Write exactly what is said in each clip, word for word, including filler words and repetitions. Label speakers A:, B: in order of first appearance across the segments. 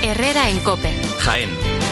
A: Herrera en COPE.
B: Jaén.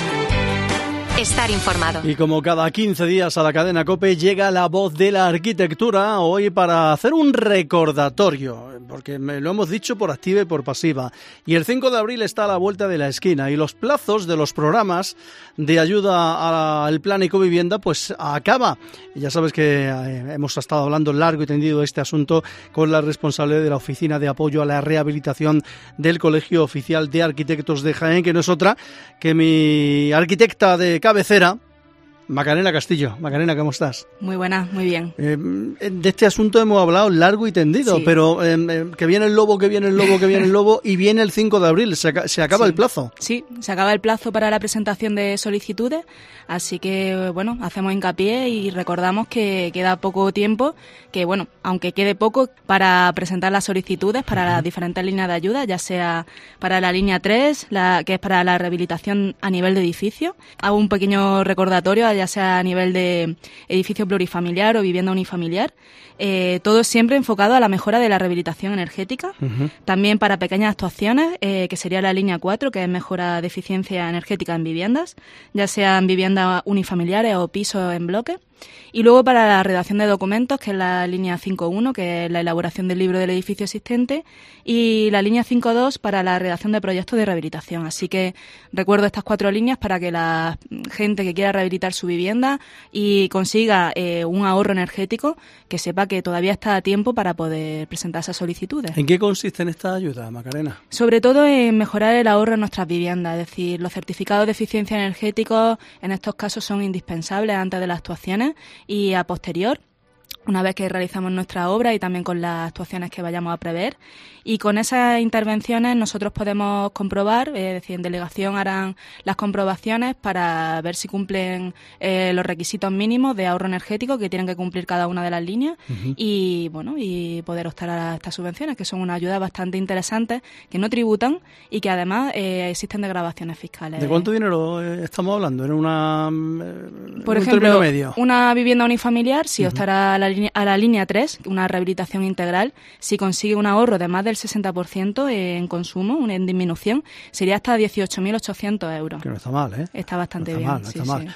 A: Estar informado.
C: Y como cada quince días a la cadena COPE llega la voz de la arquitectura, hoy para hacer un recordatorio, porque me lo hemos dicho por activa y por pasiva. Y el cinco de abril está a la vuelta de la esquina y los plazos de los programas de ayuda al plan Ecovivienda pues acaba. Y ya sabes que eh, hemos estado hablando largo y tendido de este asunto con la responsable de la Oficina de Apoyo a la Rehabilitación del Colegio Oficial de Arquitectos de Jaén, que no es otra que mi arquitecta de cabecera, Macarena Castillo. Macarena, ¿cómo estás?
D: Muy buena, muy bien.
C: Eh, de este asunto hemos hablado largo y tendido, sí. pero eh, eh, que viene el lobo, que viene el lobo, que viene el lobo, y viene el cinco de abril, se, se acaba
D: sí.
C: el plazo.
D: Sí, se acaba el plazo para la presentación de solicitudes, así que, bueno, hacemos hincapié y recordamos que queda poco tiempo, que, bueno, aunque quede poco, para presentar las solicitudes para uh-huh. las diferentes líneas de ayuda, ya sea para la línea tres, la, que es para la rehabilitación a nivel de edificio. Hago un pequeño recordatorio, ya sea a nivel de edificio plurifamiliar o vivienda unifamiliar, eh, todo siempre enfocado a la mejora de la rehabilitación energética. Uh-huh. También para pequeñas actuaciones, eh, que sería la línea cuatro, que es mejora de eficiencia energética en viviendas, ya sean viviendas unifamiliares o pisos en bloque. Y luego para la redacción de documentos, que es la línea cinco punto uno, que es la elaboración del libro del edificio existente, y la línea cinco punto dos para la redacción de proyectos de rehabilitación. Así que recuerdo estas cuatro líneas para que la gente que quiera rehabilitar su vivienda y consiga eh, un ahorro energético, que sepa que todavía está a tiempo para poder presentar esas solicitudes.
C: ¿En qué consiste en esta ayuda, Macarena?
D: Sobre todo en mejorar el ahorro en nuestras viviendas, es decir, los certificados de eficiencia energética en estos casos son indispensables antes de las actuaciones y a posterior, una vez que realizamos nuestra obra y también con las actuaciones que vayamos a prever. Y con esas intervenciones nosotros podemos comprobar, es decir, en delegación harán las comprobaciones para ver si cumplen eh, los requisitos mínimos de ahorro energético que tienen que cumplir cada una de las líneas uh-huh. y bueno y poder optar a estas subvenciones, que son una ayuda bastante interesante, que no tributan y que además eh, existen desgravaciones fiscales.
C: ¿De cuánto dinero estamos hablando? ¿En una en
D: Por
C: un
D: ejemplo,
C: medio?
D: Una vivienda unifamiliar, si
C: uh-huh.
D: optara a la, a la línea tres, una rehabilitación integral, si consigue un ahorro de más del sesenta por ciento en consumo, una en disminución, sería hasta dieciocho mil ochocientos euros.
C: Que no está mal, ¿eh?
D: Está bastante
C: no está
D: bien.
C: Mal, no
D: sí,
C: está
D: sí.
C: mal.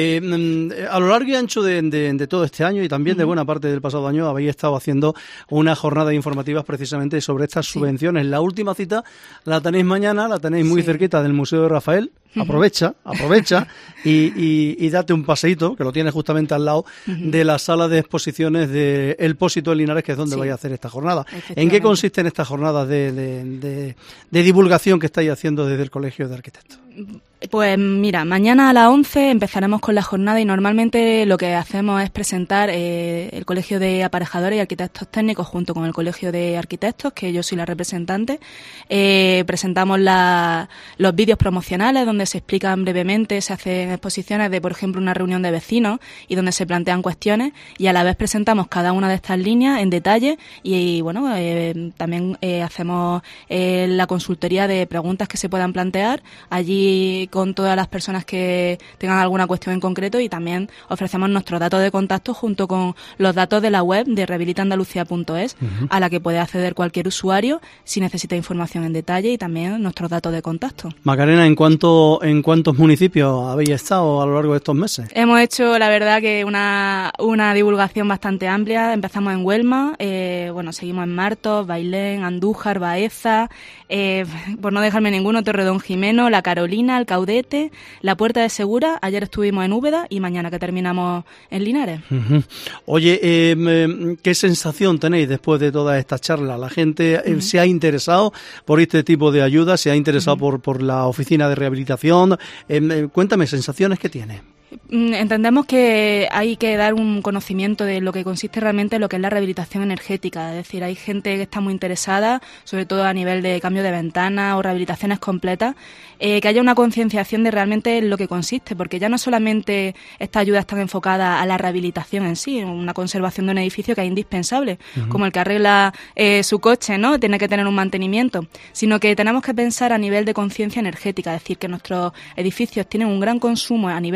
C: Eh, a lo largo y ancho de, de, de todo este año y también uh-huh. de buena parte del pasado año habéis estado haciendo una jornada informativa precisamente sobre estas sí. subvenciones. La última cita la tenéis mañana, la tenéis muy sí. cerquita del Museo de Rafael. Aprovecha, aprovecha y, y, y date un paseíto, que lo tienes justamente al lado uh-huh. de la sala de exposiciones de El Pósito de Linares, que es donde sí. vais a hacer esta jornada. ¿En qué consisten estas jornadas de, de, de, de divulgación que estáis haciendo desde el Colegio de Arquitectos?
D: Pues mira, mañana a las once empezaremos con la jornada y normalmente lo que hacemos es presentar eh, el Colegio de Aparejadores y Arquitectos Técnicos junto con el Colegio de Arquitectos, que yo soy la representante. Eh, presentamos la, los vídeos promocionales donde se explican brevemente, se hacen exposiciones de, por ejemplo, una reunión de vecinos y donde se plantean cuestiones y a la vez presentamos cada una de estas líneas en detalle y, y bueno, eh, también eh, hacemos eh, la consultoría de preguntas que se puedan plantear allí con todas las personas que tengan alguna cuestión en concreto y también ofrecemos nuestros datos de contacto junto con los datos de la web de rehabilita andalucía punto es uh-huh. a la que puede acceder cualquier usuario si necesita información en detalle y también nuestros datos de contacto.
C: Macarena, ¿en cuánto, en cuántos municipios habéis estado a lo largo de estos meses?
D: Hemos hecho, la verdad, que una, una divulgación bastante amplia. Empezamos en Huelma, eh, bueno, seguimos en Martos, Bailén, Andújar, Baeza, eh, por no dejarme ninguno, Torredonjimeno, La Carolina, Alcaudete, La Puerta de Segura. Ayer estuvimos en Úbeda y mañana que terminamos en Linares. Uh-huh.
C: Oye, eh, ¿qué sensación tenéis después de toda esta charla? ¿La gente uh-huh. se ha interesado por este tipo de ayuda? ¿Se ha interesado uh-huh. por, por la oficina de rehabilitación? Eh, cuéntame, sensaciones que tiene.
D: Entendemos que hay que dar un conocimiento de lo que consiste realmente lo que es la rehabilitación energética. Es decir, hay gente que está muy interesada, sobre todo a nivel de cambio de ventana o rehabilitaciones completas, eh, que haya una concienciación de realmente lo que consiste, porque ya no solamente esta ayuda está enfocada a la rehabilitación en sí, una conservación de un edificio que es indispensable, uh-huh. como el que arregla eh, su coche, ¿no? Tiene que tener un mantenimiento, sino que tenemos que pensar a nivel de conciencia energética, es decir, que nuestros edificios tienen un gran consumo a nivel energético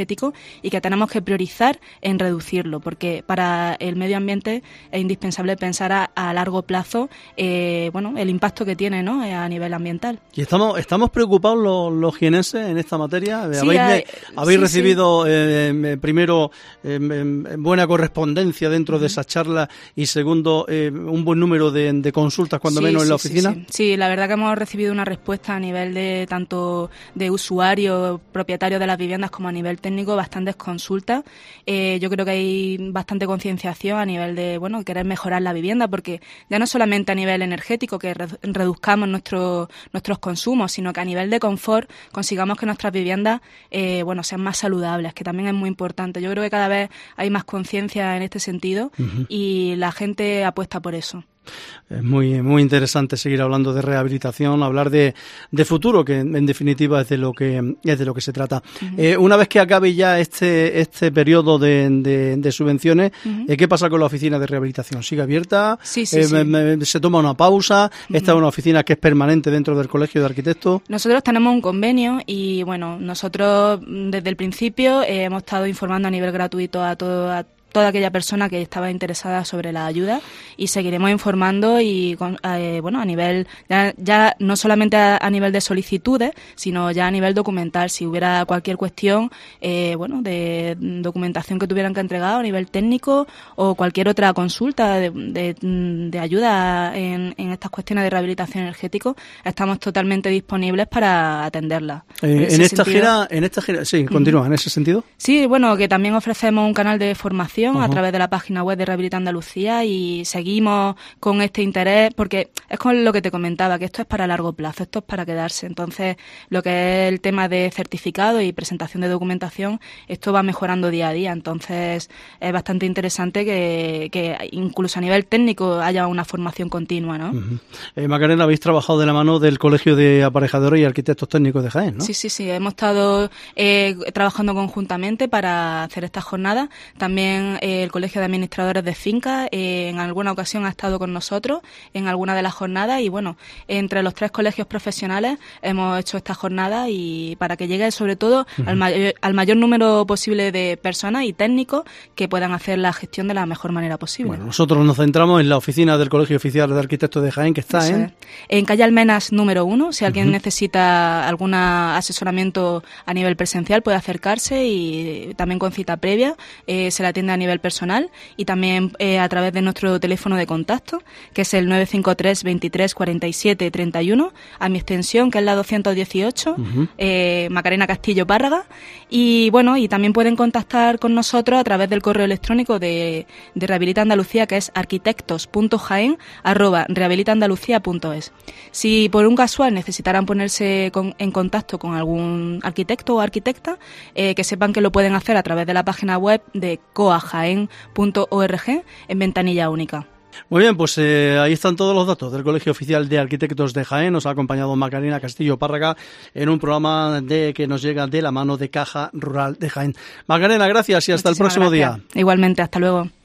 D: energético y que tenemos que priorizar en reducirlo, porque para el medio ambiente es indispensable pensar a, a largo plazo eh, bueno, el impacto que tiene, ¿no?, a nivel ambiental.
C: ¿Y estamos estamos preocupados los, los jienenses en esta materia?
D: Sí,
C: ¿Habéis,
D: hay,
C: ¿habéis
D: sí,
C: recibido sí. Eh, primero eh, buena correspondencia dentro uh-huh. de esas charlas y segundo eh, un buen número de, de consultas cuando
D: sí,
C: menos
D: sí,
C: en la
D: sí,
C: oficina?
D: Sí, sí. sí, la verdad que hemos recibido una respuesta a nivel de tanto de usuarios, propietarios de las viviendas, como a nivel técnico, bastantes consultas. Eh, yo creo que hay bastante concienciación a nivel de, bueno, querer mejorar la vivienda, porque ya no solamente a nivel energético, que re- reduzcamos nuestro, nuestros consumos, sino que a nivel de confort consigamos que nuestras viviendas eh, bueno, sean más saludables, que también es muy importante. Yo creo que cada vez hay más conciencia en este sentido uh-huh. y la gente apuesta por eso.
C: Es muy muy interesante seguir hablando de rehabilitación, hablar de, de futuro, que en definitiva es de lo que es de lo que se trata. Uh-huh. Eh, una vez que acabe ya este este periodo de, de, de subvenciones, uh-huh. eh, ¿qué pasa con la oficina de rehabilitación? ¿Sigue abierta?
D: Sí, sí,
C: eh,
D: sí.
C: Me, me, ¿Se toma una pausa? Uh-huh. ¿Esta es una oficina que es permanente dentro del Colegio de Arquitectos?
D: Nosotros tenemos un convenio y, bueno, nosotros desde el principio eh, hemos estado informando a nivel gratuito a todo a toda aquella persona que estaba interesada sobre la ayuda, y seguiremos informando y eh, bueno, a nivel ya, ya no solamente a, a nivel de solicitudes, sino ya a nivel documental. Si hubiera cualquier cuestión eh, bueno, de documentación que tuvieran que entregar a nivel técnico o cualquier otra consulta de, de, de ayuda en, en estas cuestiones de rehabilitación energética, estamos totalmente disponibles para atenderla.
C: Eh, en, en esta gira, en esta gira, sí, continúa, uh-huh. en ese sentido.
D: Sí, bueno, que también ofrecemos un canal de formación Uh-huh. a través de la página web de Rehabilita Andalucía, y seguimos con este interés porque es con lo que te comentaba, que esto es para largo plazo, esto es para quedarse. Entonces, lo que es el tema de certificado y presentación de documentación, esto va mejorando día a día. Entonces, es bastante interesante que, que incluso a nivel técnico haya una formación continua, ¿no?
C: Uh-huh. Eh, Macarena, habéis trabajado de la mano del Colegio de Aparejadores y Arquitectos Técnicos de Jaén, ¿no?
D: Sí, sí, sí. Hemos estado eh, trabajando conjuntamente para hacer esta jornada. También el Colegio de Administradores de Fincas eh, en alguna ocasión ha estado con nosotros en alguna de las jornadas, y bueno, entre los tres colegios profesionales hemos hecho esta jornada y para que llegue sobre todo uh-huh. al, mayor, al mayor número posible de personas y técnicos que puedan hacer la gestión de la mejor manera posible.
C: Bueno, nosotros nos centramos en la oficina del Colegio Oficial de Arquitectos de Jaén, que está
D: Eso
C: en...
D: Es. En calle Almenas número uno. Si alguien uh-huh. necesita algún asesoramiento a nivel presencial, puede acercarse, y también con cita previa eh, se le atiende a nivel personal, y también eh, a través de nuestro teléfono de contacto, que es el nueve cinco tres, veintitrés, cuarenta y siete, treinta y uno, a mi extensión, que es la doscientos dieciocho, uh-huh. eh, Macarena Castillo Párraga. Y bueno, y también pueden contactar con nosotros a través del correo electrónico de, de Rehabilita Andalucía, que es arquitectos punto jaén arroba rehabilita andalucía punto es. Si por un casual necesitaran ponerse con, en contacto con algún arquitecto o arquitecta, eh, que sepan que lo pueden hacer a través de la página web de coajaén punto org en ventanilla única.
C: Muy bien, pues eh, ahí están todos los datos del Colegio Oficial de Arquitectos de Jaén. Nos ha acompañado Macarena Castillo Párraga en un programa de que nos llega de la mano de Caja Rural de Jaén. Macarena, gracias y hasta Muchísimas el próximo
D: gracias.
C: día.
D: Igualmente, hasta luego.